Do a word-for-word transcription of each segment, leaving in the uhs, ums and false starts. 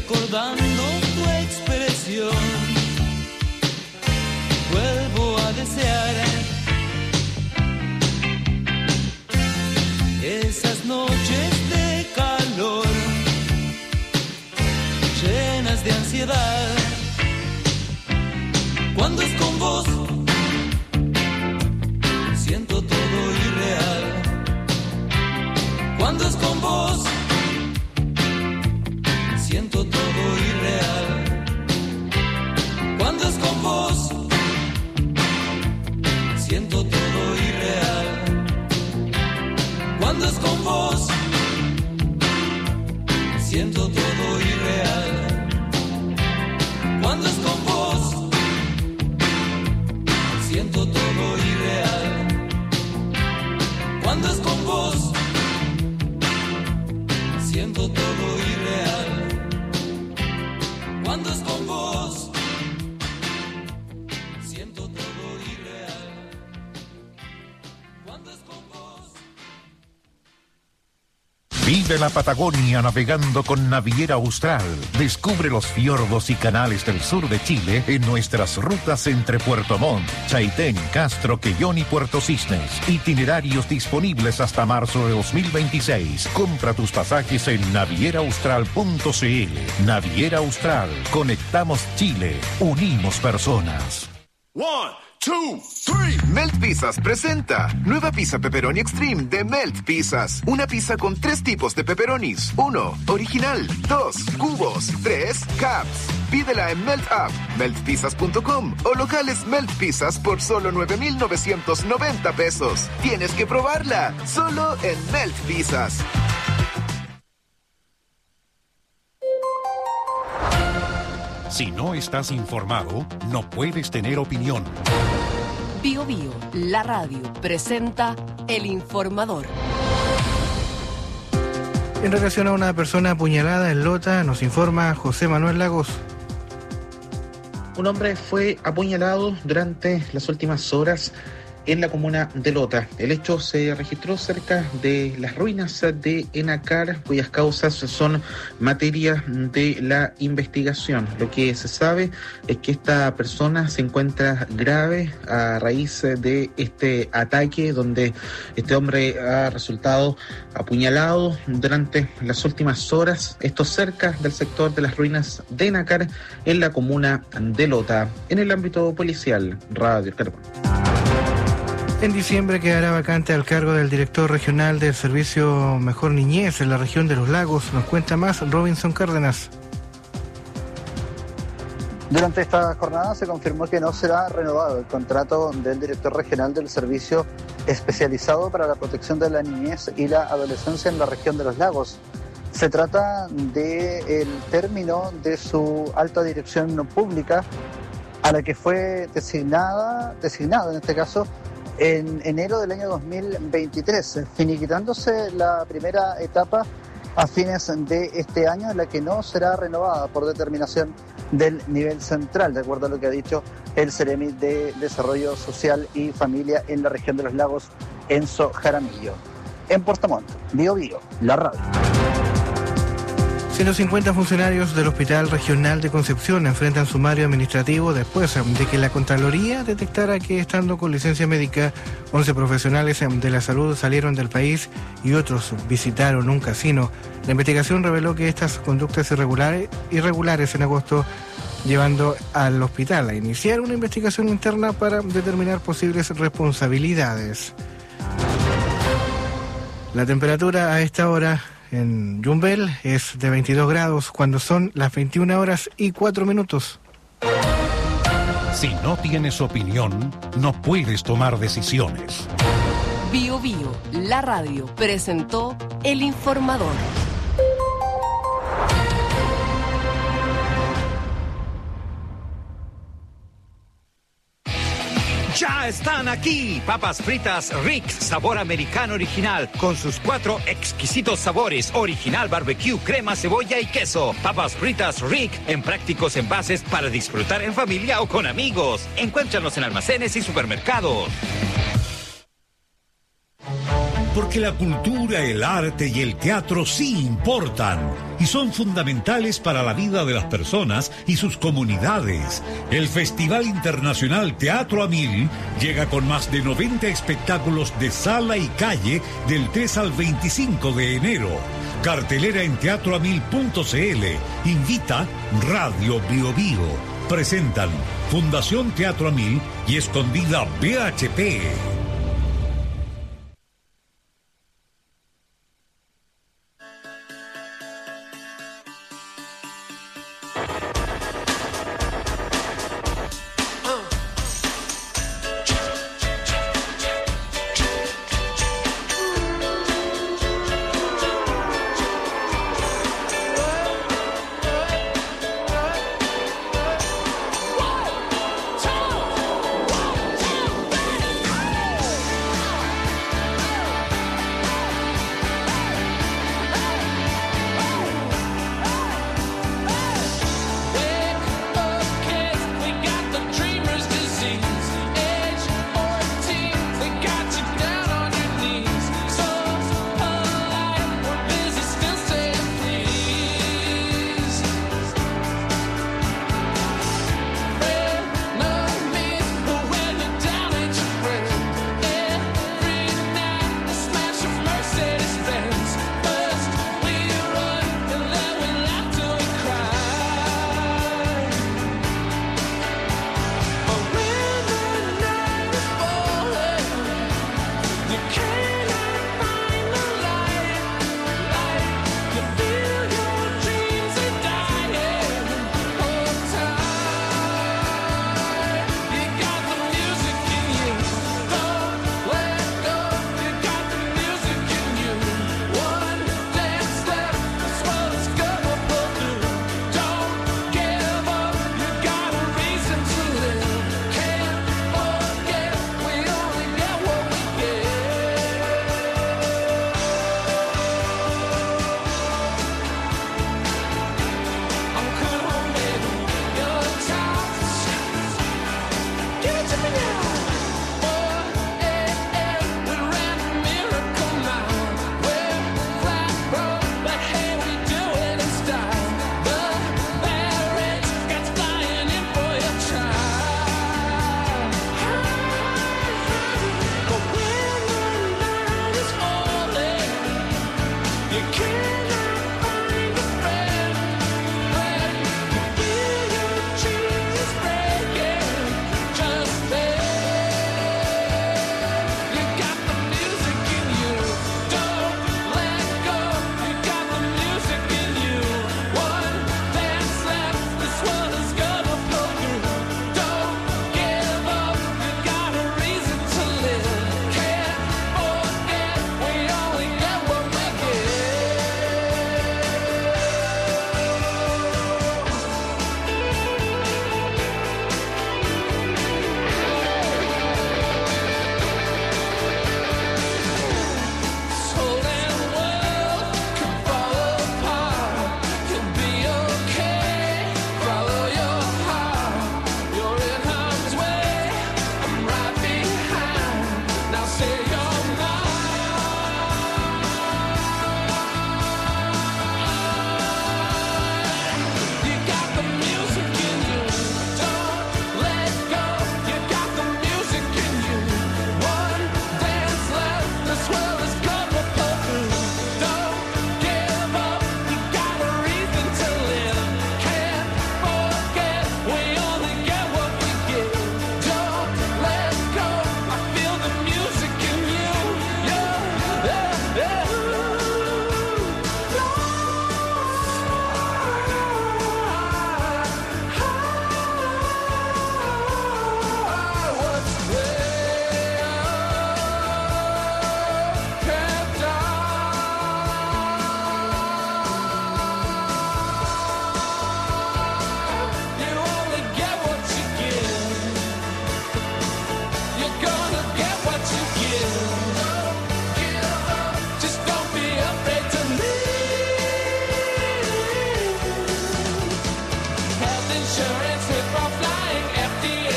recordando tu expresión, vuelvo a desear esas noches de calor, llenas de ansiedad. Cuando es con vos, siento todo irreal. Cuando es con vos, siento todo irreal. Cuando es con vos, siento todo irreal. Cuando es con vos, siento todo irreal. Cuando es con vos, siento todo irreal. Cuando es con vos, siento todo irreal. Cuando es con vos, siento todo irreal. Cuando es con vos. Vive la Patagonia navegando con Naviera Austral. Descubre los fiordos y canales del sur de Chile en nuestras rutas entre Puerto Montt, Chaitén, Castro, Quellón y Puerto Cisnes. Itinerarios disponibles hasta marzo de dos mil veintiséis. Compra tus pasajes en naviera austral punto c l. Naviera Austral. Conectamos Chile. Unimos personas. One, two, three. Melt Pizzas presenta nueva pizza pepperoni extreme de Melt Pizzas. Una pizza con tres tipos de pepperonis. Uno, original. Dos, cubos. Tres, caps. Pídela en Melt App, melt pizzas punto com o locales Melt Pizzas por solo nueve mil novecientos noventa pesos. Tienes que probarla, solo en Melt Pizzas. Si no estás informado, no puedes tener opinión. Bio Bio, la radio, presenta El Informador. En relación a una persona apuñalada en Lota, nos informa José Manuel Lagos. Un hombre fue apuñalado durante las últimas horas en la comuna de Lota. El hecho se registró cerca de las ruinas de Enacar, cuyas causas son materia de la investigación. Lo que se sabe es que esta persona se encuentra grave a raíz de este ataque, donde este hombre ha resultado apuñalado durante las últimas horas. Esto cerca del sector de las ruinas de Enacar, en la comuna de Lota. En el ámbito policial, Radio Carbón. En diciembre quedará vacante al cargo del director regional del Servicio Mejor Niñez en la región de Los Lagos. Nos cuenta más Robinson Cárdenas. Durante esta jornada se confirmó que no será renovado el contrato del director regional del Servicio Especializado para la Protección de la Niñez y la Adolescencia en la región de Los Lagos. Se trata del término de su alta dirección pública, a la que fue designada, designado en este caso, en enero del año dos mil veintitrés, finiquitándose la primera etapa a fines de este año, en la que no será renovada por determinación del nivel central, de acuerdo a lo que ha dicho el Ceremi de Desarrollo Social y Familia en la región de Los Lagos, Enzo Jaramillo. En Puerto Montt, Bio Bio, la radio. ciento cincuenta funcionarios del Hospital Regional de Concepción enfrentan sumario administrativo después de que la Contraloría detectara que, estando con licencia médica, once profesionales de la salud salieron del país y otros visitaron un casino. La investigación reveló que estas conductas irregulares, irregulares en agosto, llevando al hospital a iniciar una investigación interna para determinar posibles responsabilidades. La temperatura a esta hora en Yumbel es de veintidós grados cuando son las veintiuna horas y cuatro minutos. Si no tienes opinión, no puedes tomar decisiones. Bio Bio, la radio, presentó El Informador. Ya están aquí, papas fritas Rick, sabor americano original, con sus cuatro exquisitos sabores, original, barbecue, crema, cebolla y queso. Papas fritas Rick, en prácticos envases para disfrutar en familia o con amigos. Encuéntranos en almacenes y supermercados. Porque la cultura, el arte y el teatro sí importan y son fundamentales para la vida de las personas y sus comunidades. El Festival Internacional Teatro a Mil llega con más de noventa espectáculos de sala y calle del tres al veinticinco de enero. Cartelera en teatro a mil punto c l. Invita Radio Bio Bio. Presentan Fundación Teatro a Mil y Escondida B H P.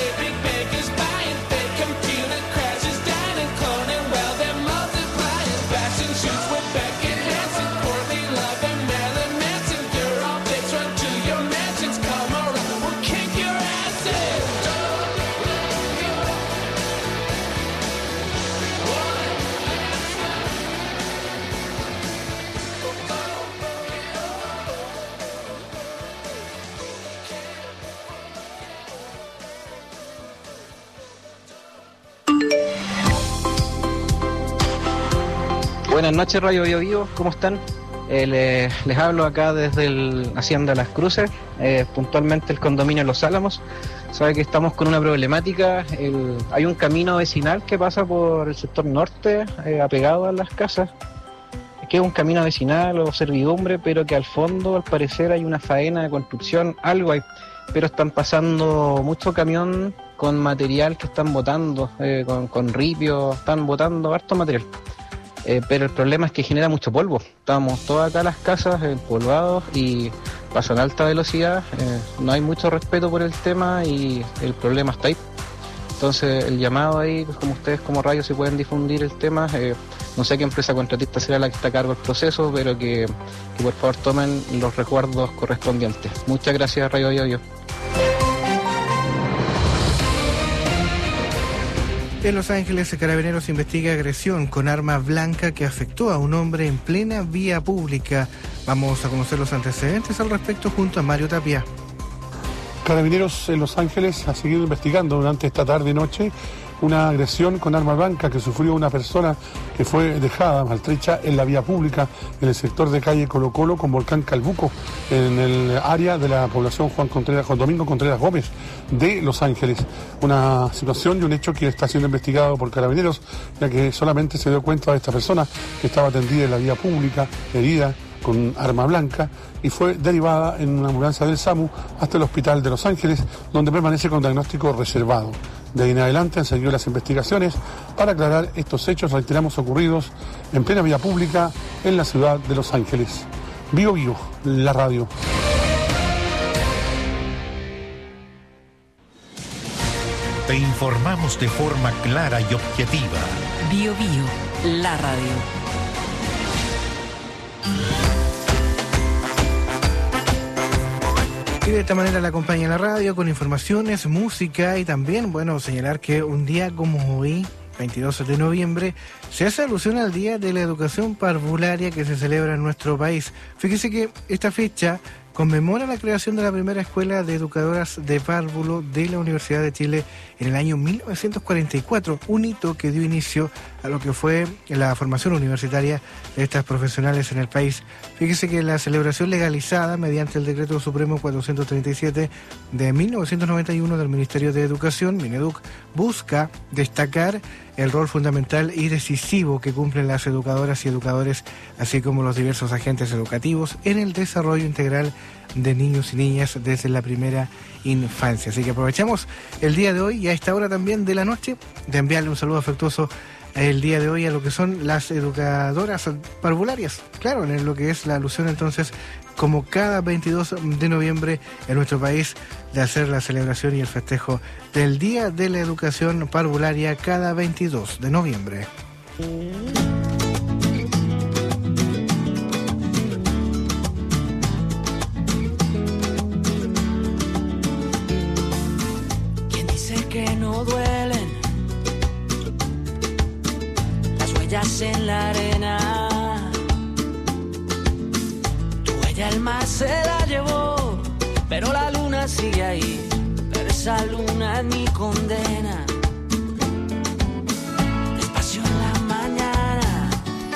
Bye. Buenas noches, Radio Bio Bio, ¿cómo están? Eh, les, les hablo acá desde el Hacienda Las Cruces, eh, puntualmente el condominio Los Álamos. Sabe que estamos con una problemática, el, hay un camino vecinal que pasa por el sector norte, eh, apegado a las casas, que es un camino vecinal o servidumbre, pero que al fondo al parecer hay una faena de construcción, algo hay, pero están pasando mucho camión con material que están botando, eh, con, con ripio, están botando harto material. Eh, pero el problema es que genera mucho polvo. Estamos todas acá las casas empolvados y pasan a alta velocidad, eh, no hay mucho respeto por el tema y el problema está ahí. Entonces el llamado ahí, pues, como ustedes como radio si pueden difundir el tema, eh, no sé qué empresa contratista será la que está a cargo del proceso, pero que, que por favor tomen los resguardos correspondientes. Muchas gracias, Radio Bio Bio. En Los Ángeles, Carabineros investiga agresión con arma blanca que afectó a un hombre en plena vía pública. Vamos a conocer los antecedentes al respecto junto a Mario Tapia. Carabineros en Los Ángeles ha seguido investigando durante esta tarde y noche una agresión con arma blanca que sufrió una persona que fue dejada maltrecha en la vía pública en el sector de calle Colo Colo con Volcán Calbuco, en el área de la población Juan Contreras, Juan Domingo Contreras Gómez de Los Ángeles. Una situación y un hecho que está siendo investigado por Carabineros, ya que solamente se dio cuenta de esta persona que estaba atendida en la vía pública, herida con arma blanca, y fue derivada en una ambulancia del SAMU hasta el hospital de Los Ángeles, donde permanece con diagnóstico reservado. De ahí en adelante han seguido las investigaciones para aclarar estos hechos, reiteramos, ocurridos en plena vía pública en la ciudad de Los Ángeles. Bio Bio, la radio. Te informamos de forma clara y objetiva. Bio Bio, la radio. Y de esta manera la acompaña la radio con informaciones, música y también, bueno, señalar que un día como hoy, veintidós de noviembre, se hace alusión al Día de la Educación Parvularia que se celebra en nuestro país. Fíjese que esta fecha conmemora la creación de la primera escuela de educadoras de párvulo de la Universidad de Chile en el año mil novecientos cuarenta y cuatro, un hito que dio inicio a lo que fue la formación universitaria de estas profesionales en el país. Fíjese que la celebración legalizada mediante el Decreto Supremo cuatrocientos treinta y siete de mil novecientos noventa y uno del Ministerio de Educación, Mineduc, busca destacar el rol fundamental y decisivo que cumplen las educadoras y educadores, así como los diversos agentes educativos en el desarrollo integral de niños y niñas desde la primera infancia. Así que aprovechamos el día de hoy y a esta hora también de la noche de enviarle un saludo afectuoso el día de hoy a lo que son las educadoras parvularias. Claro, en lo que es la alusión entonces, como cada veintidós de noviembre en nuestro país, de hacer la celebración y el festejo del Día de la Educación Parvularia cada veintidós de noviembre. ¿Quién dice que no duelen las huellas en la arena? Tu huella el mar se la llevó, pero la luna sigue ahí, pero esa luna es mi condena. Despacio en la mañana,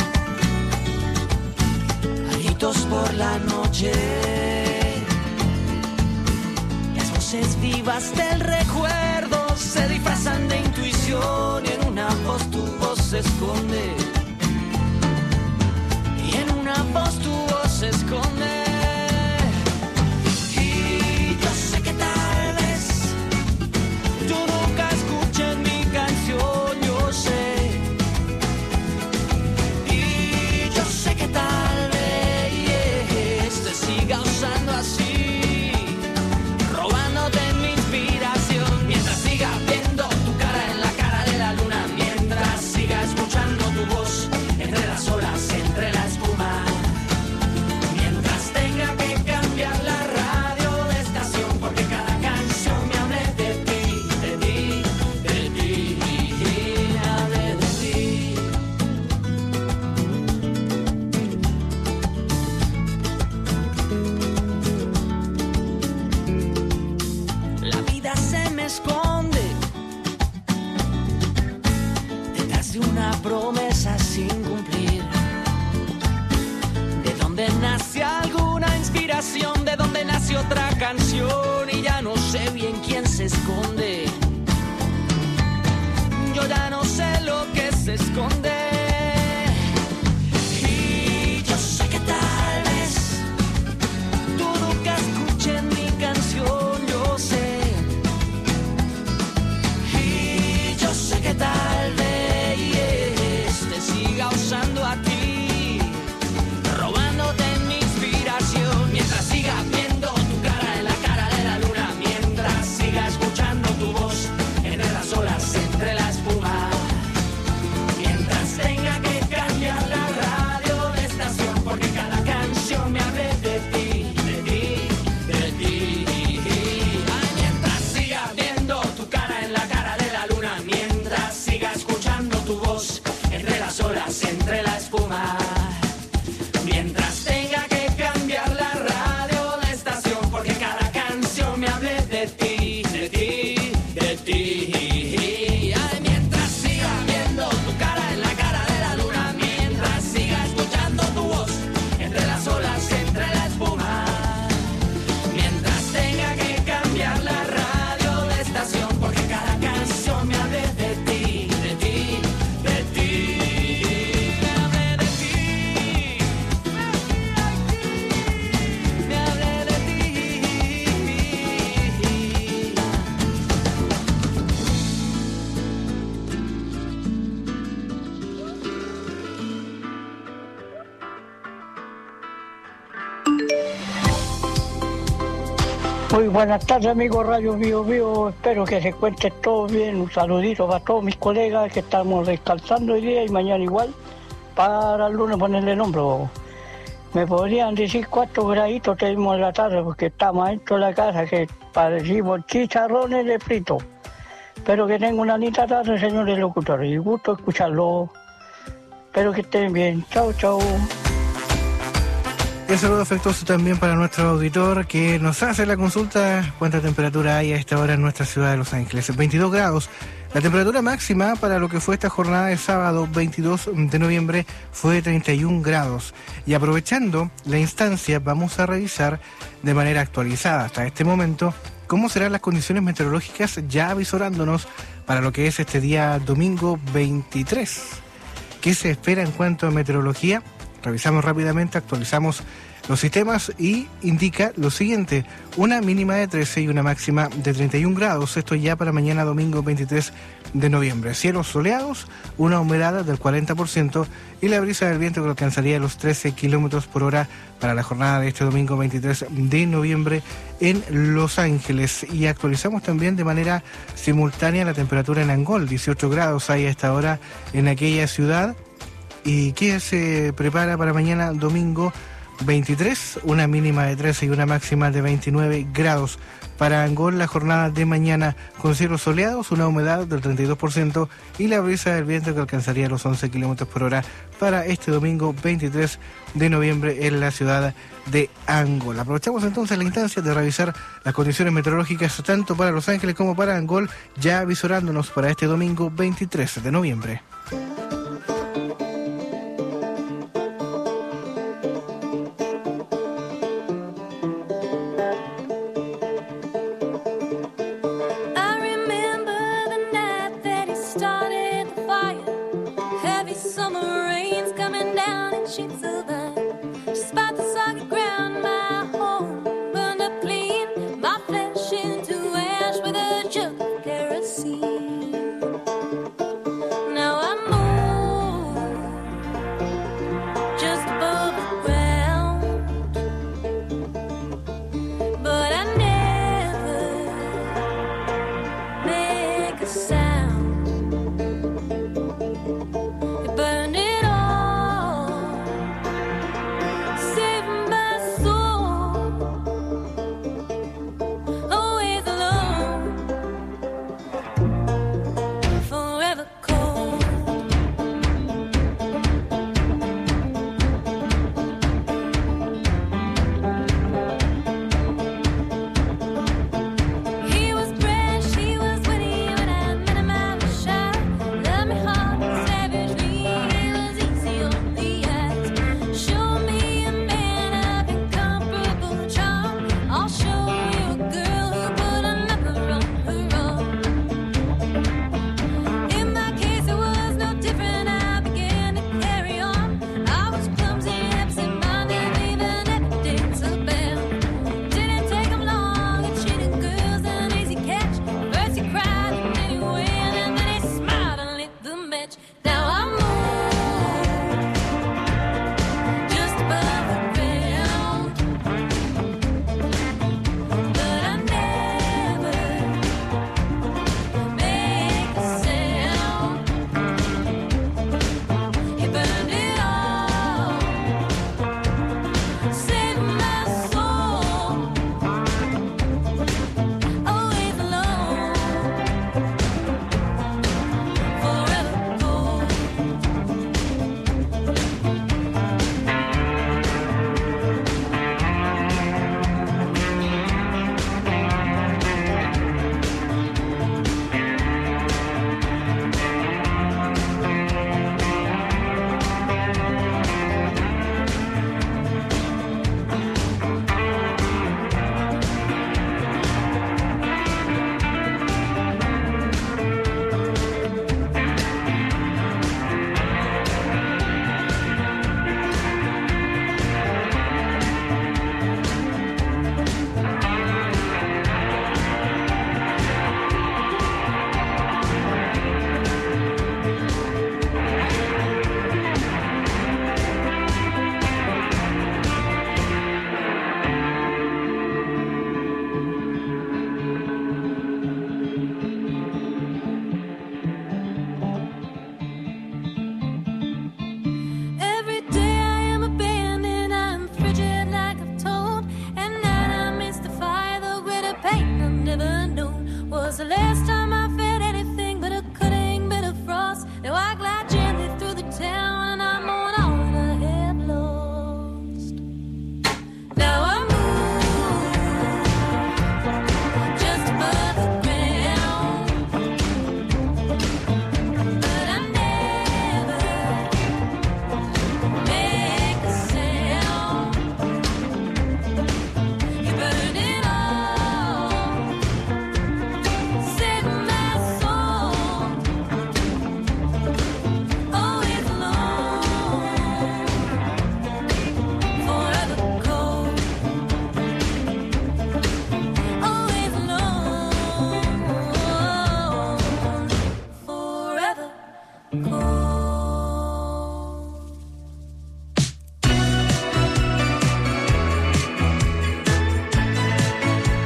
gritos por la noche, las voces vivas del recuerdo se disfrazan de intuición y en una voz tu voz se esconde, y en una voz tu voz se esconde. Promesa sin cumplir. inspiración de donde nació otra canción y ya no sé bien quién se esconde. Yo ya no sé lo que se esconde. Y yo sé que tal vez tú nunca escuches mi canción, yo sé. Y yo sé que tal vez te siga usando a ti, robándote mi inspiración. Mientras siga viendo tu cara en la cara de la luna, mientras siga escuchando tu voz entre las olas, entre la espuma, mientras tenga que cambiar la radio de estación porque cada canción me hable de ti, de ti, de ti. Ay, mientras siga viendo tu cara en la cara de la luna, mientras siga escuchando tu voz entre las olas, entre la espuma, mientras tenga que cambiar la radio de estación porque cada canción me hable de ti, de ti, de ti. Ay, mientras siga viendo tu cara en la cara de la luna, mientras siga escuchando tu voz entre las olas, entre la espuma, mientras tenga que cambiar la radio de estación porque cada canción me hable de ti, de ti, de ti. Me hable de ti, me hable de ti. Muy buenas tardes, amigos Radio Bio Bio. Espero que se encuentren todos bien. Un saludito para todos mis colegas que estamos descansando hoy día y mañana igual. Para el lunes ponerle nombre. ¿Me podrían decir cuántos graditos tenemos en la tarde? Porque estamos adentro de la casa que parecimos chicharrones de frito. Espero que tengan una linda tarde, señores locutores. Y gusto escucharlo. Espero que estén bien. Chau, chau. Un saludo afectuoso también para nuestro auditor que nos hace la consulta cuánta temperatura hay a esta hora en nuestra ciudad de Los Ángeles. veintidós grados. La temperatura máxima para lo que fue esta jornada de sábado veintidós de noviembre fue treinta y un grados. Y aprovechando la instancia vamos a revisar de manera actualizada hasta este momento cómo serán las condiciones meteorológicas ya avisorándonos para lo que es este día domingo veintitrés. ¿Qué se espera en cuanto a meteorología? Revisamos rápidamente, actualizamos los sistemas y indica lo siguiente: una mínima de trece y una máxima de treinta y un grados. Esto ya para mañana domingo veintitrés de noviembre. Cielos soleados, una humedad del cuarenta por ciento y la brisa del viento que alcanzaría los trece kilómetros por hora para la jornada de este domingo veintitrés de noviembre en Los Ángeles. Y actualizamos también de manera simultánea la temperatura en Angol, dieciocho grados hay a esta hora en aquella ciudad. ¿Y qué se prepara para mañana domingo veintitrés? Una mínima de trece y una máxima de veintinueve grados. Para Angol la jornada de mañana con cielos soleados, una humedad del treinta y dos por ciento y la brisa del viento que alcanzaría los once kilómetros por hora para este domingo veintitrés de noviembre en la ciudad de Angol. Aprovechamos entonces la instancia de revisar las condiciones meteorológicas tanto para Los Ángeles como para Angol, ya avisorándonos para este domingo veintitrés de noviembre. Now I'm moving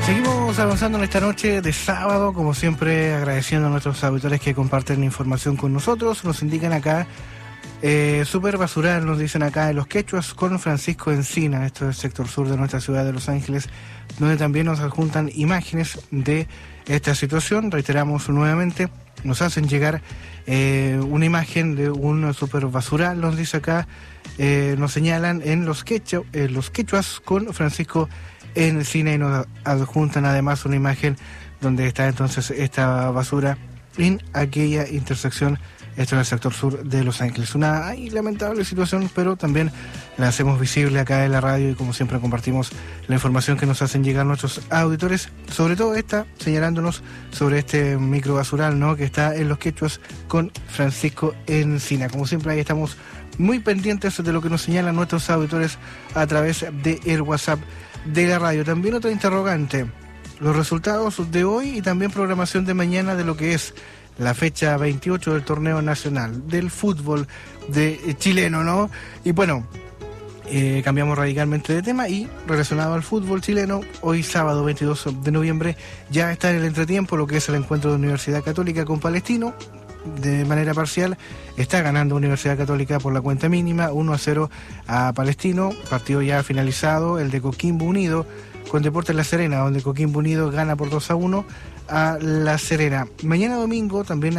Seguimos avanzando en esta noche de sábado, como siempre agradeciendo a nuestros auditores que comparten información con nosotros. Nos indican acá, eh, Super Basural, nos dicen acá en Los Quechuas con Francisco Encina, esto es el sector sur de nuestra ciudad de Los Ángeles, donde también nos adjuntan imágenes de esta situación. Reiteramos nuevamente, nos hacen llegar eh, una imagen de un Super Basural, nos dice acá, eh, nos señalan en Los, Quechu, eh, Los Quechuas con Francisco en el cine y nos adjuntan además una imagen donde está entonces esta basura en aquella intersección, esto en el sector sur de Los Ángeles. Una ay, lamentable situación, pero también la hacemos visible acá en la radio y como siempre compartimos la información que nos hacen llegar nuestros auditores, sobre todo esta, señalándonos sobre este microbasural, ¿no?, que está en Los Quechuas con Francisco Encina. Como siempre ahí estamos muy pendientes de lo que nos señalan nuestros auditores a través de el WhatsApp de la radio. También otra interrogante, los resultados de hoy y también programación de mañana de lo que es la fecha veintiocho del torneo nacional del fútbol de chileno, ¿no? Y bueno, eh, cambiamos radicalmente de tema y relacionado al fútbol chileno, hoy sábado veintidós de noviembre ya está en el entretiempo lo que es el encuentro de Universidad Católica con Palestino. De manera parcial está ganando Universidad Católica por la cuenta mínima uno a cero a Palestino, partido ya finalizado, el de Coquimbo Unido con Deportes La Serena, donde Coquimbo Unido gana por dos a uno a La Serena. Mañana domingo también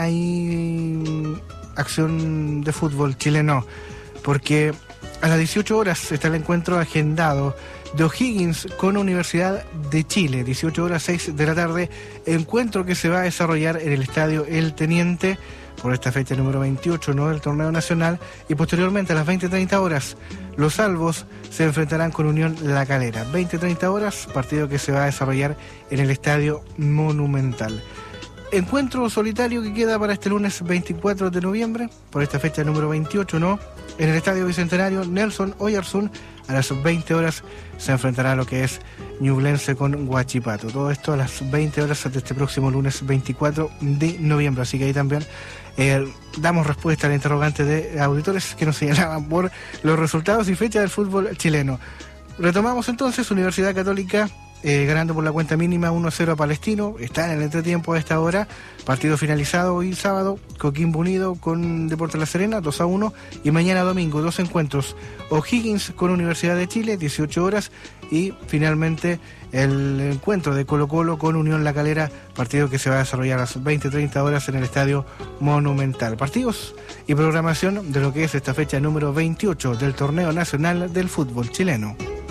hay acción de fútbol chileno, porque a las dieciocho horas está el encuentro agendado de O'Higgins con Universidad de Chile, dieciocho horas seis de la tarde, encuentro que se va a desarrollar en el estadio El Teniente por esta fecha número veintiocho, ¿no?, del torneo nacional, y posteriormente a las veinte treinta horas los Albos se enfrentarán con Unión La Calera, veinte treinta horas, partido que se va a desarrollar en el estadio Monumental. Encuentro solitario que queda para este lunes veinticuatro de noviembre, por esta fecha número veintiocho, ¿no?, en el Estadio Bicentenario, Nelson Oyarzún, a las veinte horas se enfrentará a lo que es Ñublense con Huachipato. Todo esto a las veinte horas de este próximo lunes veinticuatro de noviembre. Así que ahí también eh, damos respuesta al interrogante de auditores que nos señalaban por los resultados y fecha del fútbol chileno. Retomamos entonces, Universidad Católica Eh, ganando por la cuenta mínima uno a cero a Palestino, está en el entretiempo a esta hora, partido finalizado hoy sábado, Coquimbo Unido con Deportes La Serena, dos a uno, y mañana domingo, dos encuentros, O'Higgins con Universidad de Chile, dieciocho horas, y finalmente el encuentro de Colo Colo con Unión La Calera, partido que se va a desarrollar a las veinte treinta horas en el Estadio Monumental. Partidos y programación de lo que es esta fecha número veintiocho del Torneo Nacional del Fútbol Chileno.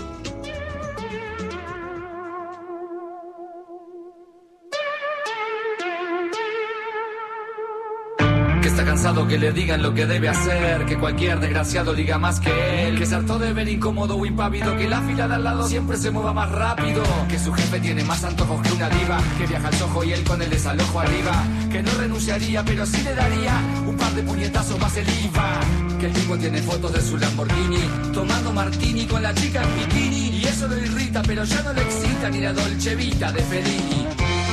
Que le digan lo que debe hacer, que cualquier desgraciado diga más que él, que se hartó de ver incómodo o impávido, que la fila de al lado siempre se mueva más rápido, que su jefe tiene más antojos que una diva, que viaja al Soho y él con el desalojo arriba, que no renunciaría pero sí le daría un par de puñetazos más el I V A, que el tipo tiene fotos de su Lamborghini tomando martini con la chica en bikini, y eso lo irrita pero ya no le excita ni la Dolce Vita de Fellini.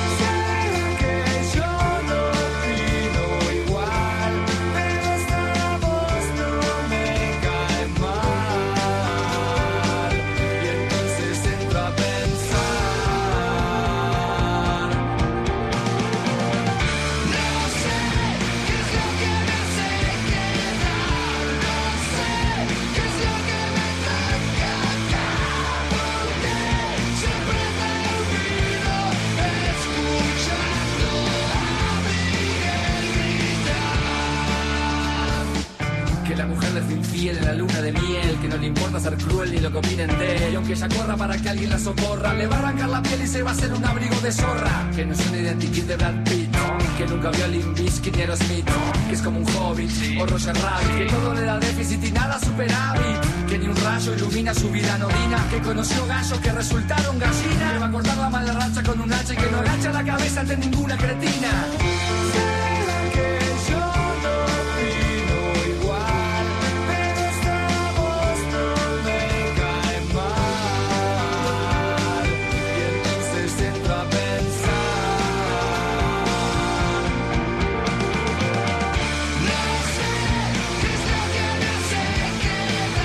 En la luna de miel, que no le importa ser cruel ni lo que opinen de él, y aunque ella corra para que alguien la socorra, le va a arrancar la piel y se va a hacer un abrigo de zorra, que no es un identikit de Brad Pitt, no, que nunca vio a Limp Bizkit ni Aerosmith, no, que es como un hobbit o Roger Rabbit, que todo le da déficit y nada superávit, que ni un rayo ilumina su vida anodina, que conoció gallos que resultaron gallina, que va a cortar la mala racha con un hacha y que no agacha la cabeza ante ninguna cretina.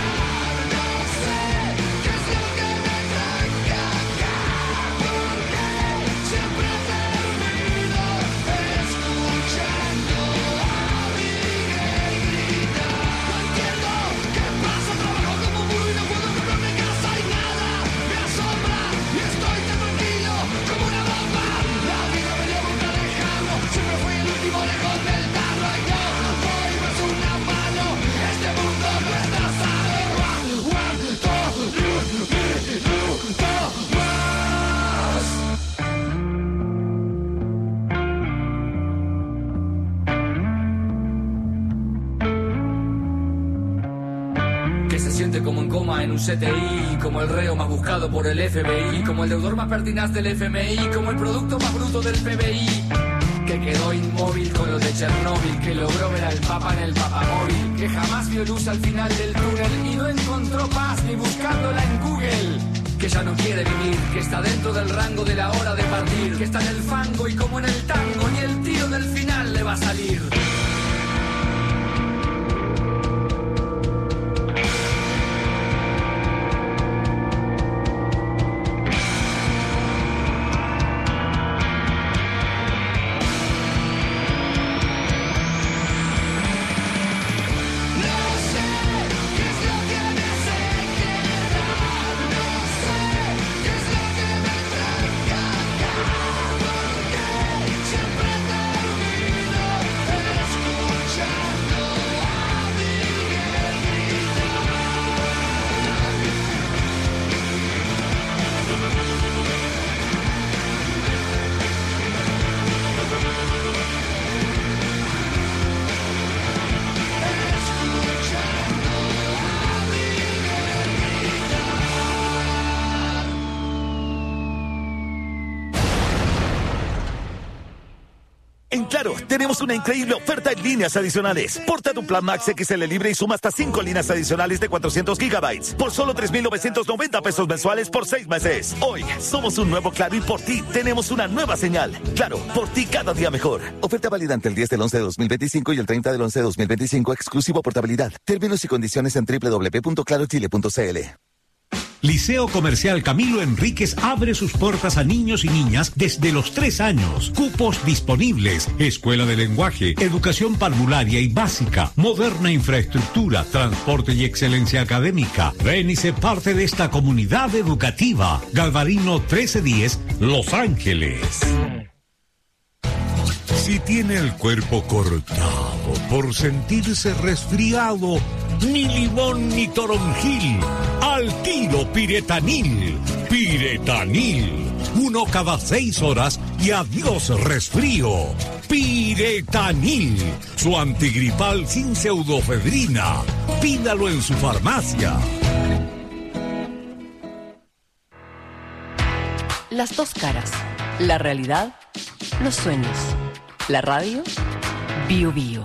Yeah. muerte como en coma en un C T I, como el reo más buscado por el F B I, como el deudor más pertinaz del F M I, como el producto más bruto del P B I, que quedó inmóvil con lo de Chernóbil, que logró ver al Papa en el papamóvil, que jamás vio luz al final del túnel y no encontró paz ni buscándola en Google, que ya no quiere vivir, que está dentro del rango de la hora de partir, que está en el fango y como en el tango ni el tiro del final le va a salir. En Claro, tenemos una increíble oferta en líneas adicionales. Porta tu plan Max X L libre y suma hasta cinco líneas adicionales de cuatrocientos gigabytes por solo tres mil novecientos noventa pesos mensuales por seis meses. Hoy, somos un nuevo Claro y por ti tenemos una nueva señal. Claro, por ti cada día mejor. Oferta válida entre el diez del once de dos mil veinticinco y el treinta del once de dos mil veinticinco, exclusivo portabilidad. Términos y condiciones en doble u doble u doble u punto claro chile punto c l. Liceo Comercial Camilo Enríquez abre sus puertas a niños y niñas desde los tres años. Cupos disponibles. Escuela de lenguaje, educación parvularia y básica, moderna infraestructura, transporte y excelencia académica. Ven y sé parte de esta comunidad educativa. Galvarino trece diez, Los Ángeles. Si tiene el cuerpo cortado por sentirse resfriado, ni limón ni toronjil, al tiro Piretanil. Piretanil, uno cada seis horas y adiós resfrío. Piretanil, su antigripal sin pseudofedrina. Pídalo en su farmacia. Las dos caras, la realidad, los sueños. La radio, Bio Bio.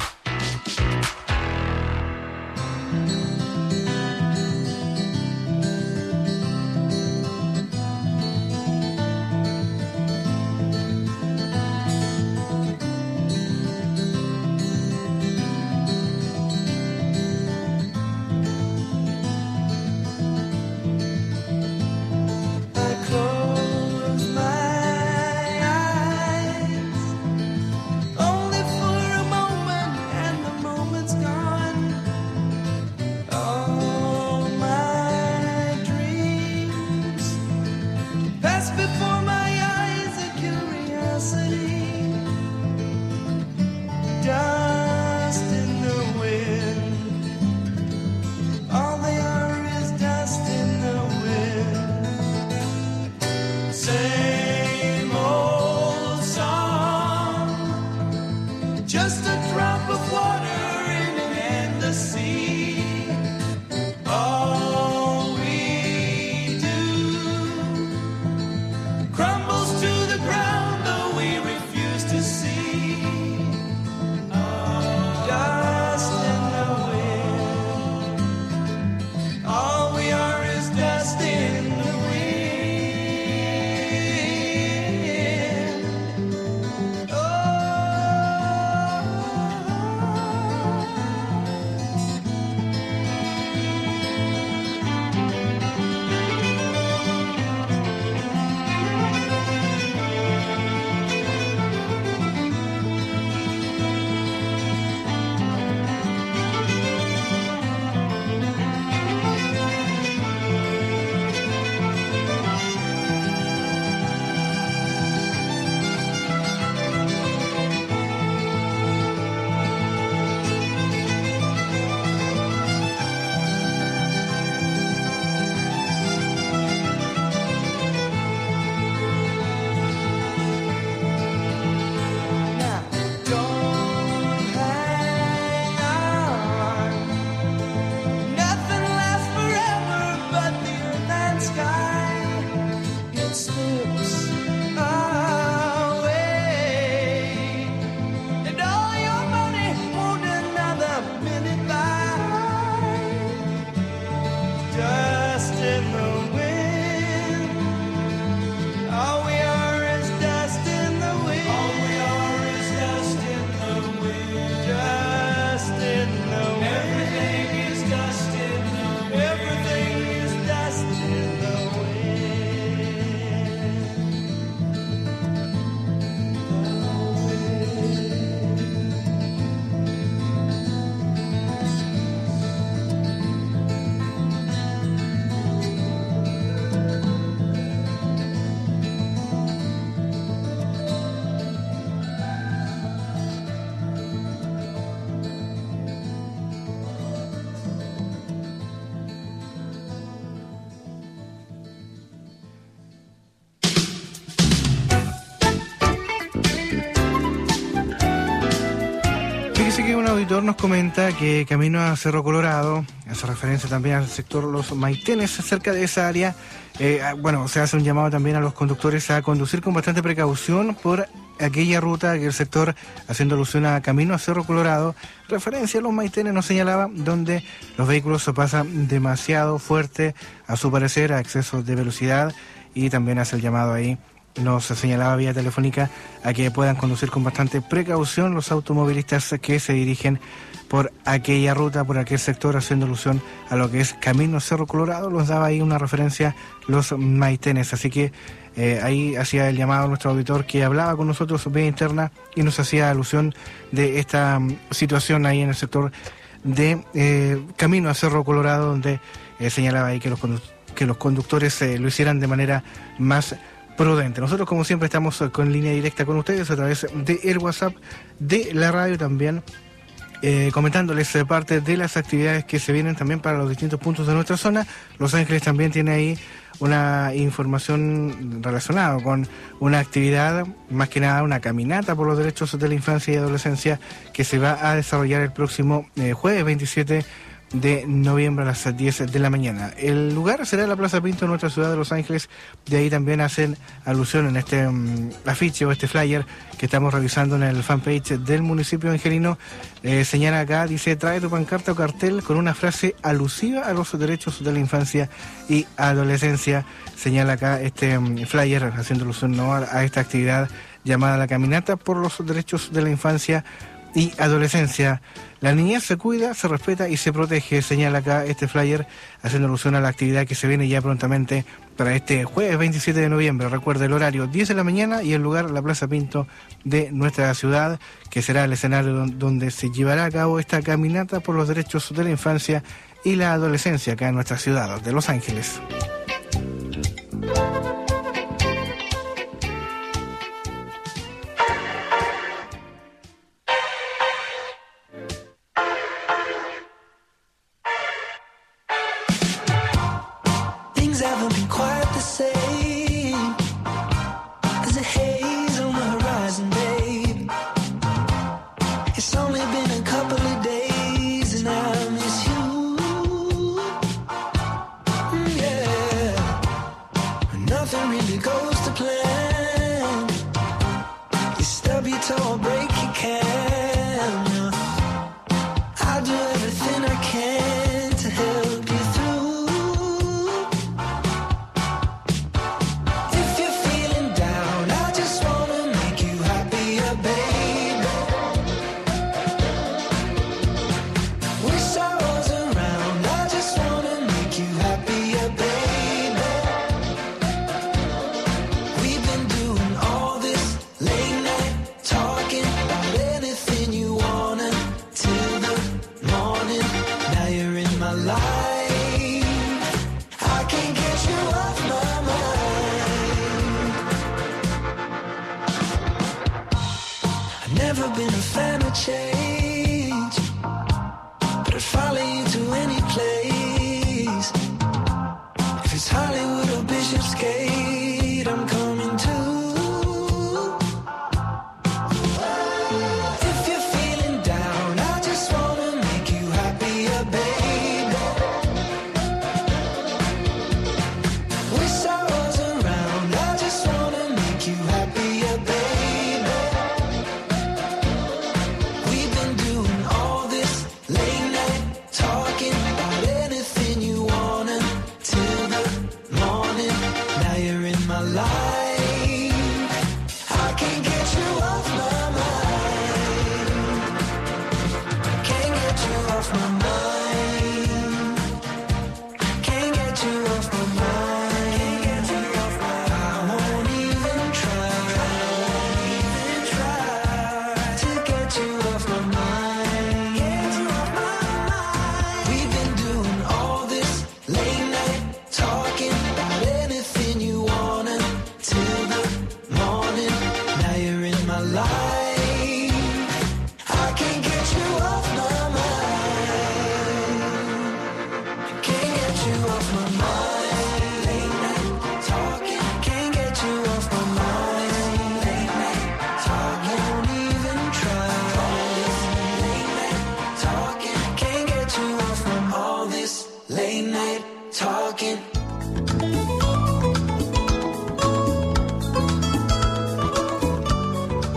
que un auditor nos comenta que camino a Cerro Colorado, hace referencia también al sector Los Maitenes, cerca de esa área, eh, bueno, se hace un llamado también a los conductores a conducir con bastante precaución por aquella ruta que el sector, haciendo alusión a camino a Cerro Colorado, referencia a Los Maitenes nos señalaba, donde los vehículos se pasan demasiado fuerte, a su parecer, a excesos de velocidad, y también hace el llamado ahí, nos señalaba vía telefónica, a que puedan conducir con bastante precaución los automovilistas que se dirigen por aquella ruta, por aquel sector, haciendo alusión a lo que es Camino Cerro Colorado. Nos daba ahí una referencia Los Maitenes, así que eh, ahí hacía el llamado a nuestro auditor que hablaba con nosotros vía interna y nos hacía alusión de esta um, situación ahí en el sector de eh, Camino a Cerro Colorado, donde eh, señalaba ahí que los, condu- que los conductores eh, lo hicieran de manera más prudente. Nosotros, como siempre, estamos con línea directa con ustedes a través del WhatsApp de la radio también, eh, comentándoles eh, parte de las actividades que se vienen también para los distintos puntos de nuestra zona. Los Ángeles también tiene ahí una información relacionada con una actividad, más que nada una caminata por los derechos de la infancia y adolescencia que se va a desarrollar el próximo eh, jueves veintisiete de noviembre a las diez de la mañana. El lugar será la Plaza Pinto, en nuestra ciudad de Los Ángeles. De ahí también hacen alusión en este um, afiche o este flyer que estamos revisando en el fanpage del municipio angelino. Eh, señala acá, dice: trae tu pancarta o cartel con una frase alusiva a los derechos de la infancia y adolescencia. Señala acá este um, flyer haciendo alusión, ¿no?, a, a esta actividad llamada la Caminata por los Derechos de la Infancia y Adolescencia. La niñez se cuida, se respeta y se protege, señala acá este flyer, haciendo alusión a la actividad que se viene ya prontamente para este jueves veintisiete de noviembre. Recuerda el horario, diez de la mañana, y el lugar, la Plaza Pinto de nuestra ciudad, que será el escenario donde se llevará a cabo esta caminata por los derechos de la infancia y la adolescencia acá en nuestra ciudad de Los Ángeles. Now you're in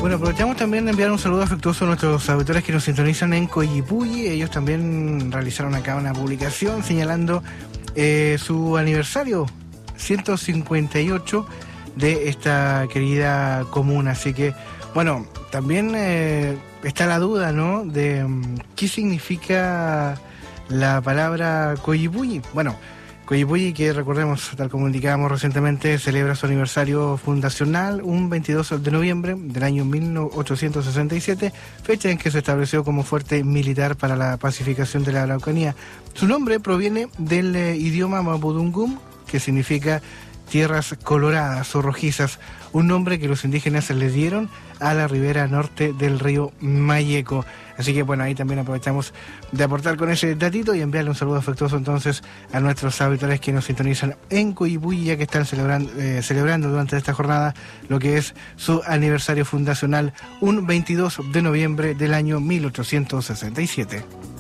Bueno, aprovechamos también de enviar un saludo afectuoso a nuestros auditores que nos sintonizan en Coyipulli. Ellos también realizaron acá una publicación señalando eh, su aniversario ciento cincuenta y ocho de esta querida comuna. Así que, bueno, también eh, está la duda, ¿no?, de um, qué significa la palabra Coyipulli. Bueno, Coyipulli, que recordemos, tal como indicábamos recientemente, celebra su aniversario fundacional un veintidós de noviembre del año mil ochocientos sesenta y siete, fecha en que se estableció como fuerte militar para la pacificación de la Araucanía. Su nombre proviene del eh, idioma mapudungún, que significa tierras coloradas o rojizas, un nombre que los indígenas le dieron a la ribera norte del río Mayeco. Así que bueno, ahí también aprovechamos de aportar con ese datito y enviarle un saludo afectuoso entonces a nuestros auditores que nos sintonizan en Coyipulli, ya que están celebrando, eh, celebrando durante esta jornada lo que es su aniversario fundacional, un veintidós de noviembre del año mil ochocientos sesenta y siete.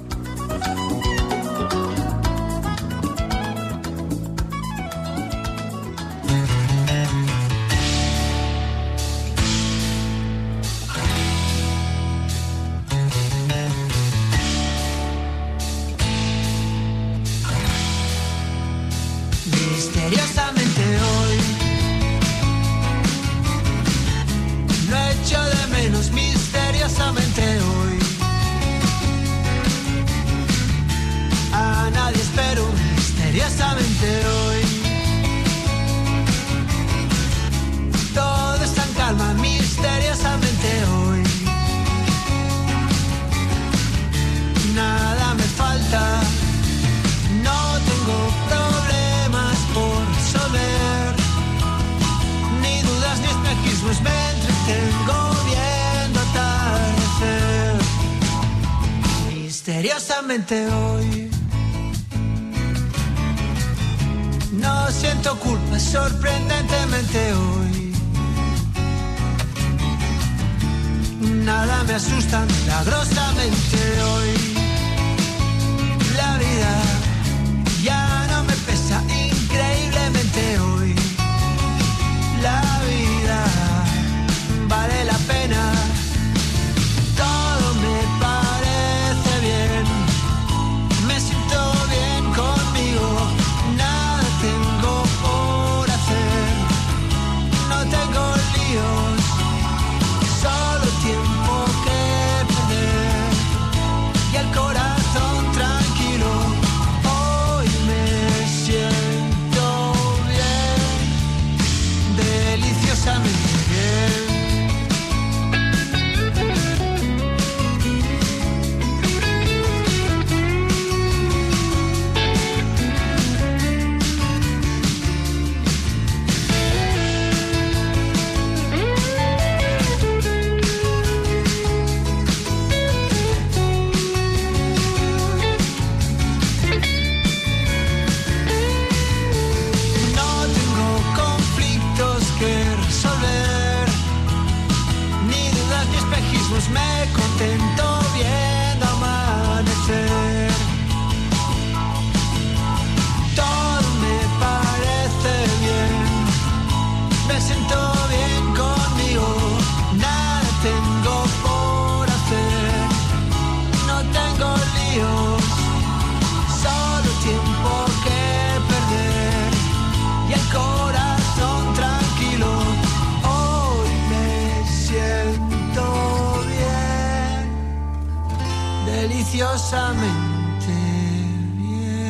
Misteriosamente hoy no echo de menos, misteriosamente hoy a nadie espero, misteriosamente hoy todo está en calma, misteriosamente hoy nada me falta, no tengo problemas por resolver, ni dudas ni espejismos, me entretengo viendo atardecer. Misteriosamente hoy no siento culpa, sorprendentemente hoy nada me asusta, milagrosamente hoy la vida ya no me pesa, increíblemente hoy la vida vale la pena, todo me parece bien, me siento bien conmigo, nada tengo por hacer, no tengo líos, solo tiempo que perder y el corazón tranquilo. Hoy me siento bien, deliciosamente bien. No tengo conflictos que resolver, ni dudas ni espejismos, me contento viendo amanecer. Todo me parece bien, me siento bien conmigo, nada tengo por hacer, no tengo líos, solo tiempo que perder y el corazón tranquilo. Hoy me siento bien, deliciosamente bien.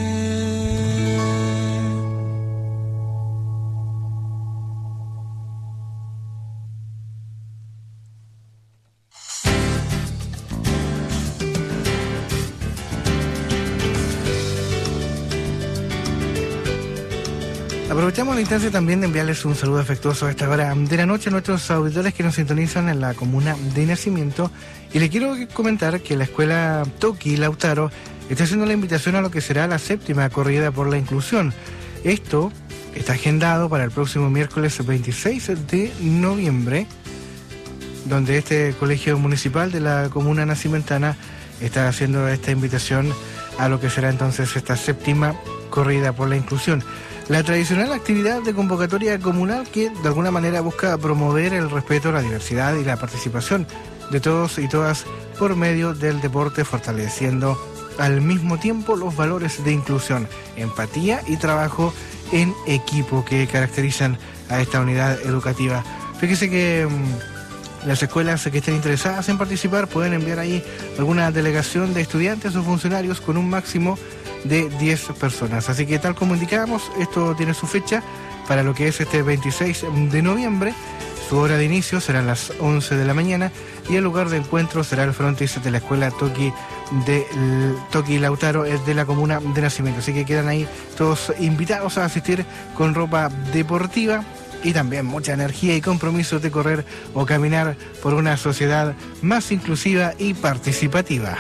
Aprovechamos la instancia también de enviarles un saludo afectuoso a esta hora de la noche a nuestros auditores que nos sintonizan en la comuna de Nacimiento. Y les quiero comentar que la escuela Toki Lautaro está haciendo la invitación a lo que será la séptima corrida por la inclusión. Esto está agendado para el próximo miércoles veintiséis de noviembre, donde este colegio municipal de la comuna nacimentana está haciendo esta invitación a lo que será entonces esta séptima corrida por la inclusión. la tradicional actividad de convocatoria comunal que de alguna manera busca promover el respeto, la diversidad y la participación de todos y todas por medio del deporte, fortaleciendo al mismo tiempo los valores de inclusión, empatía y trabajo en equipo que caracterizan a esta unidad educativa. Fíjese que mmm, las escuelas que estén interesadas en participar pueden enviar ahí alguna delegación de estudiantes o funcionarios con un máximo de diez personas. Así que tal como indicábamos, esto tiene su fecha para lo que es este veintiséis de noviembre. Su hora de inicio será a las once de la mañana y el lugar de encuentro será el frontis de la escuela Toki de Toki Lautaro de la comuna de Nacimiento. Así que quedan ahí todos invitados a asistir con ropa deportiva y también mucha energía y compromiso de correr o caminar por una sociedad más inclusiva y participativa.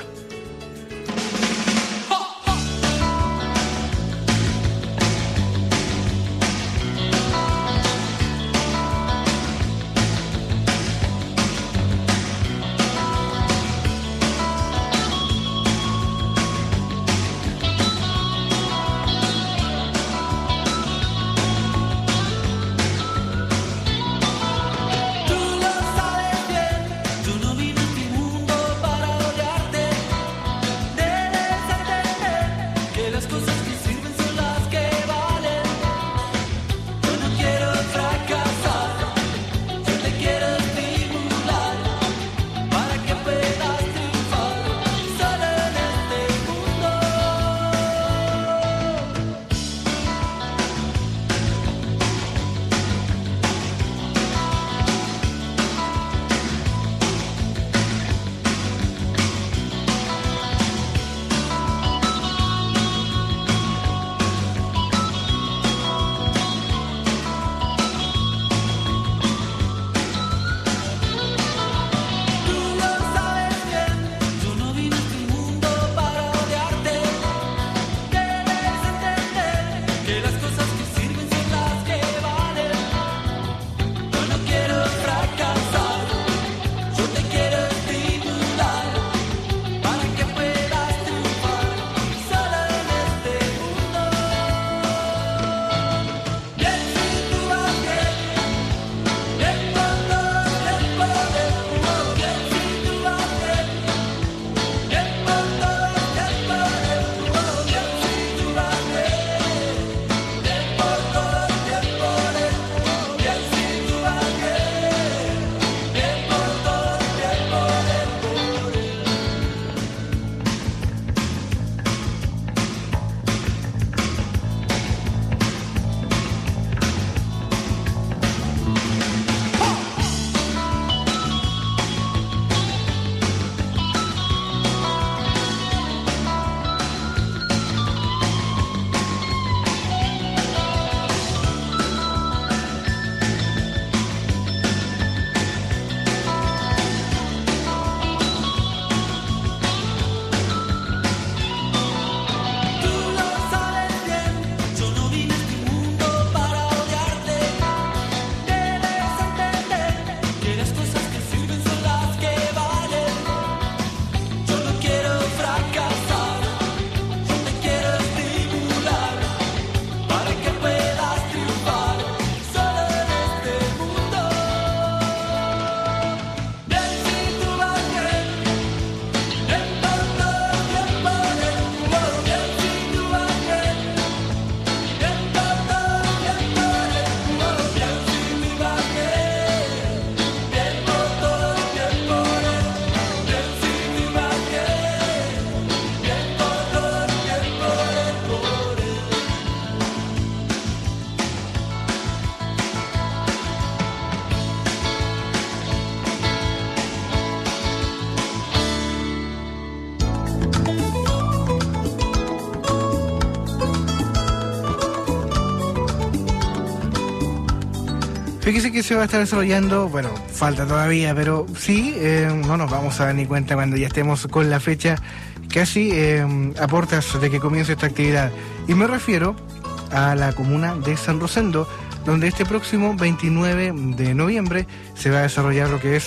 Fíjese que se va a estar desarrollando, bueno, falta todavía, pero sí, eh, no nos vamos a dar ni cuenta cuando ya estemos con la fecha casi eh, a puertas de que comience esta actividad. Y me refiero a la comuna de San Rosendo, donde este próximo veintinueve de noviembre se va a desarrollar lo que es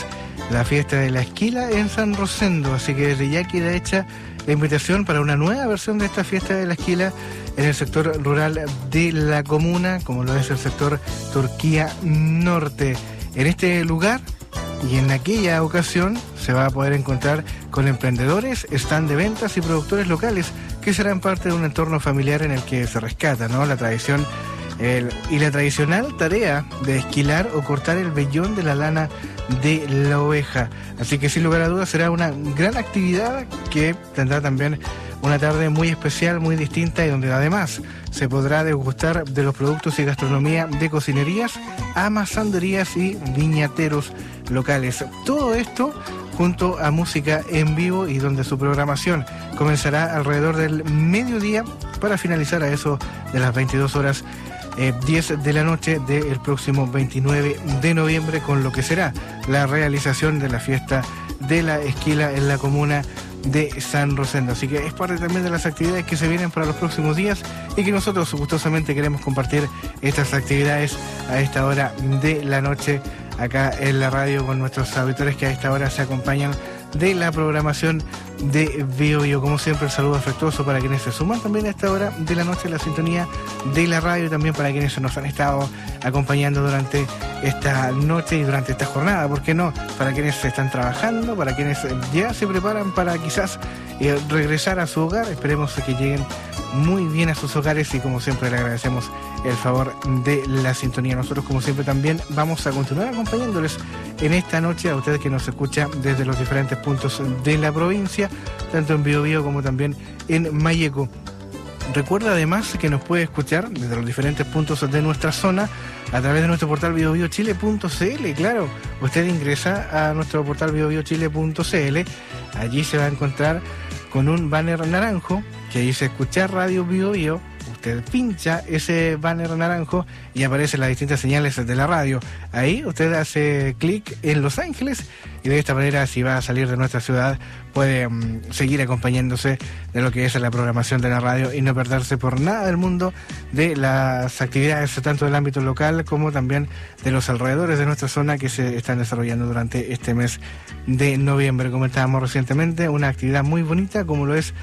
la fiesta de la esquila en San Rosendo, así que desde ya queda hecha la invitación para una nueva versión de esta fiesta de la esquila en el sector rural de la comuna, como lo es el sector Turquía Norte. En este lugar y en aquella ocasión se va a poder encontrar con emprendedores, stand de ventas y productores locales que serán parte de un entorno familiar en el que se rescata, ¿no?, la tradición el, y la tradicional tarea de esquilar o cortar el vellón de la lana de la oveja. Así que sin lugar a dudas será una gran actividad que tendrá también una tarde muy especial, muy distinta, y donde además se podrá degustar de los productos y gastronomía de cocinerías, amasanderías y viñateros locales. Todo esto junto a música en vivo, y donde su programación comenzará alrededor del mediodía para finalizar a eso de las veintidós horas eh, diez de la noche del próximo veintinueve de noviembre, con lo que será la realización de la fiesta de la esquila en la comuna de San Rosendo. Así que es parte también de las actividades que se vienen para los próximos días y que nosotros gustosamente queremos compartir estas actividades a esta hora de la noche acá en la radio con nuestros auditores que a esta hora se acompañan de la programación de Bio Bio. Como siempre, el saludo afectuoso para quienes se suman también a esta hora de la noche en la sintonía de la radio, y también para quienes nos han estado acompañando durante esta noche y durante esta jornada, ¿por qué no? Para quienes están trabajando, para quienes ya se preparan para quizás eh, regresar a su hogar. Esperemos que lleguen muy bien a sus hogares, y como siempre le agradecemos el favor de la sintonía. Nosotros como siempre también vamos a continuar acompañándoles en esta noche a usted que nos escucha desde los diferentes puntos de la provincia, tanto en Bio Bio como también en Mayeco. Recuerda además que nos puede escuchar desde los diferentes puntos de nuestra zona a través de nuestro portal bio bio chile punto c l. Claro, usted ingresa a nuestro portal bio bio chile punto c l, allí se va a encontrar con un banner naranjo que dice escuchar radio Bio Bio. Usted pincha ese banner naranjo y aparecen las distintas señales de la radio. Ahí usted hace clic en Los Ángeles, y de esta manera, si va a salir de nuestra ciudad, puede um, seguir acompañándose de lo que es la programación de la radio y no perderse por nada del mundo de las actividades tanto del ámbito local como también de los alrededores de nuestra zona que se están desarrollando durante este mes de noviembre. Comentábamos recientemente una actividad muy bonita como lo es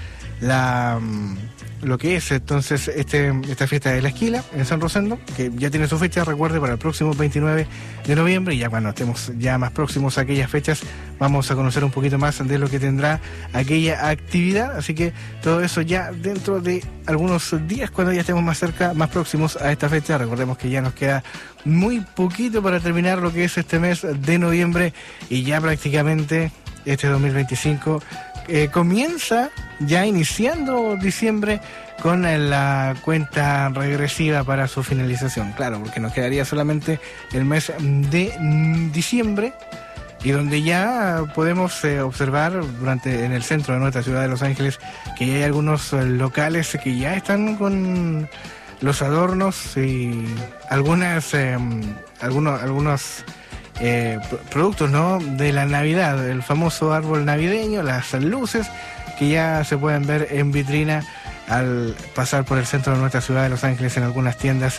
la um, lo que es entonces este esta fiesta de la esquila en San Rosendo, que ya tiene su fecha, recuerde, para el próximo veintinueve de noviembre, y ya cuando estemos ya más próximos a aquellas fechas vamos a conocer un poquito más de lo que tendrá aquella actividad. Así que todo eso ya dentro de algunos días, cuando ya estemos más cerca, más próximos a esta fecha. Recordemos que ya nos queda muy poquito para terminar lo que es este mes de noviembre, y ya prácticamente este dos mil veinticinco Eh, comienza ya iniciando diciembre con la cuenta regresiva para su finalización. Claro, porque nos quedaría solamente el mes de diciembre, y donde ya podemos eh, observar durante en el centro de nuestra ciudad de Los Ángeles que ya hay algunos eh, locales que ya están con los adornos y algunas eh, algunos algunos Eh, productos, ¿no?, de la Navidad, el famoso árbol navideño, las luces que ya se pueden ver en vitrina al pasar por el centro de nuestra ciudad de Los Ángeles en algunas tiendas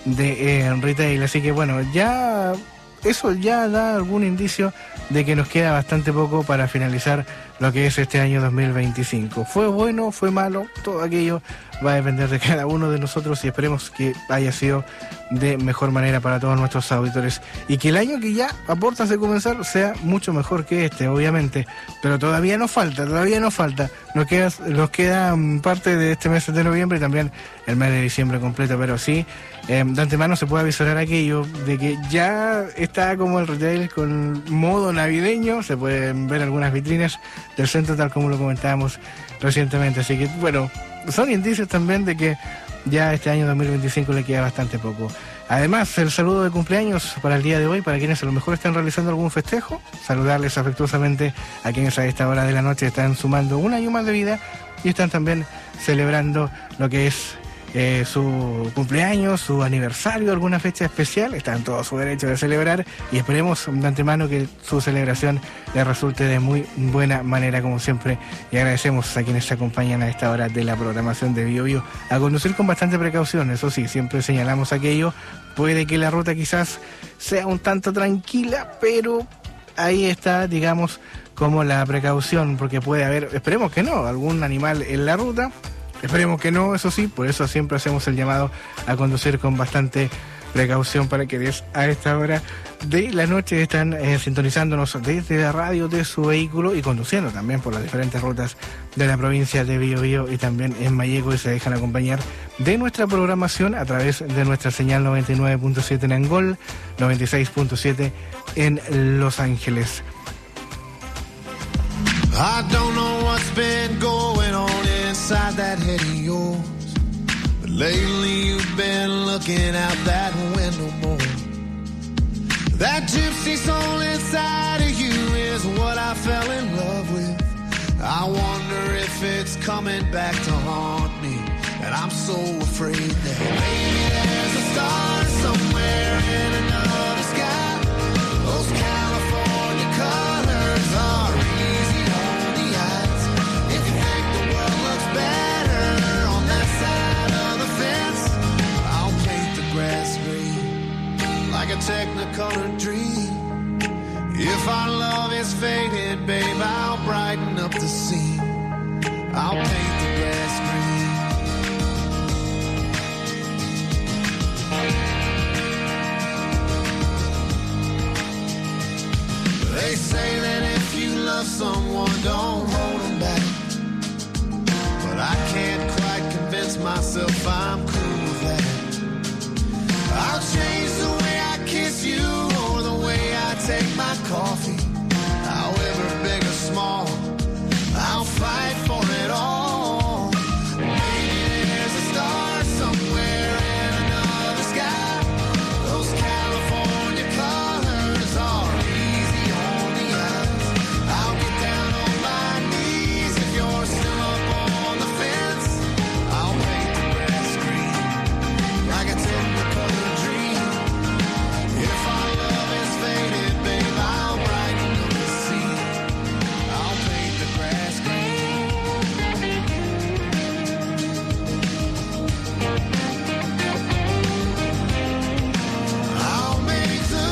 de eh, retail. Así que bueno, ya eso ya da algún indicio de que nos queda bastante poco para finalizar lo que es este año dos mil veinticinco. ¿Fue bueno? ¿Fue malo? Todo aquello va a depender de cada uno de nosotros, y esperemos que haya sido de mejor manera para todos nuestros auditores, y que el año que ya a puertas de comenzar sea mucho mejor que este, obviamente. Pero todavía nos falta, todavía nos falta. Nos queda, nos queda parte de este mes de noviembre y también el mes de diciembre completo, pero sí, eh, de antemano se puede avisar aquello de que ya está como el retail con modo navideño. Se pueden ver algunas vitrinas del centro tal como lo comentábamos recientemente, así que bueno, son indicios también de que ya este año dos mil veinticinco le queda bastante poco. Además, el saludo de cumpleaños para el día de hoy, para quienes a lo mejor están realizando algún festejo, saludarles afectuosamente a quienes a esta hora de la noche están sumando un año más de vida y están también celebrando lo que es eh, su cumpleaños, su aniversario, alguna fecha especial. Están en todo su derecho de celebrar, y esperemos de antemano que su celebración les resulte de muy buena manera, como siempre, y agradecemos a quienes se acompañan a esta hora de la programación de Bio Bio a conducir con bastante precaución. Eso sí, siempre señalamos aquello, puede que la ruta quizás sea un tanto tranquila, pero ahí está, digamos, como la precaución, porque puede haber, esperemos que no, algún animal en la ruta, esperemos que no, eso sí, por eso siempre hacemos el llamado a conducir con bastante precaución para que a esta hora de la noche están eh, sintonizándonos desde la radio de su vehículo y conduciendo también por las diferentes rutas de la provincia de Biobío y también en Malleco, y se dejan acompañar de nuestra programación a través de nuestra señal noventa y nueve punto siete en Angol, noventa y seis punto siete en Los Ángeles. I don't know what's been going on inside that head of yours, but lately you've been looking out that window more. That gypsy soul inside of you is what I fell in love with. I wonder if it's coming back to haunt me, and I'm so afraid that maybe there's a star somewhere in another sky. Those California colors are easy on the eyes. If you think the world looks better on that side of the fence, I'll paint the grass green like a Technicolor dream. If our love is faded, babe, I'll brighten up the scene. I'll paint the grass green. They say that if you love someone, don't hold them back. But I can't quite convince myself I'm cool with that. I'll change the way I kiss you or the way I take my coffee. However big or small, I'll fight for it all. Maybe there's a star somewhere in another sky. Those California colors are easy on the eyes. I'll get down on my knees if you're still up on the fence. I'll paint the grass green like a Technicolor dream. If our love is faded, babe, I'll brighten up the scene. I'll paint the grass green. I'll make the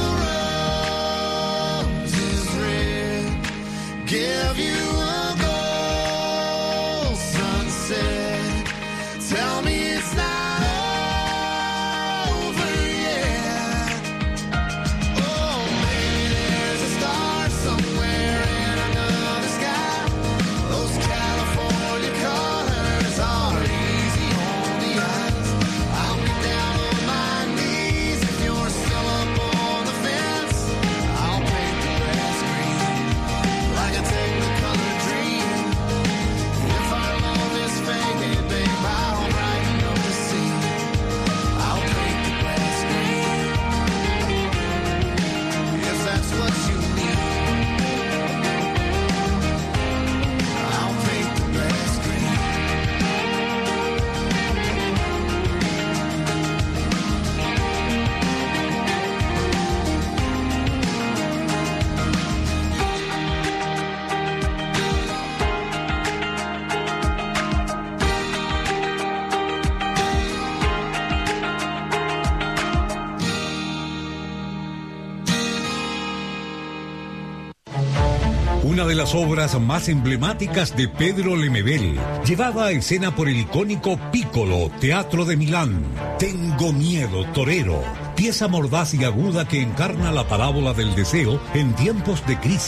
roses red, give you a gold sunset. Tell me it's not over yet. Oh, maybe there's a star somewhere in another sky. Those California colors are easy on the eyes. I'll get down on my knees if you're still up on the fence. I'll paint the grass green like a Technicolor dream. If our love is faded, babe, I'll brighten up the scene. I'll paint the grass green. If that's what you need, I'll paint the grass green. Una de las obras más emblemáticas de Pedro Lemebel, llevada a escena por el icónico Piccolo Teatro de Milán. Tengo miedo, torero, pieza mordaz y aguda que encarna la parábola del deseo en tiempos de crisis.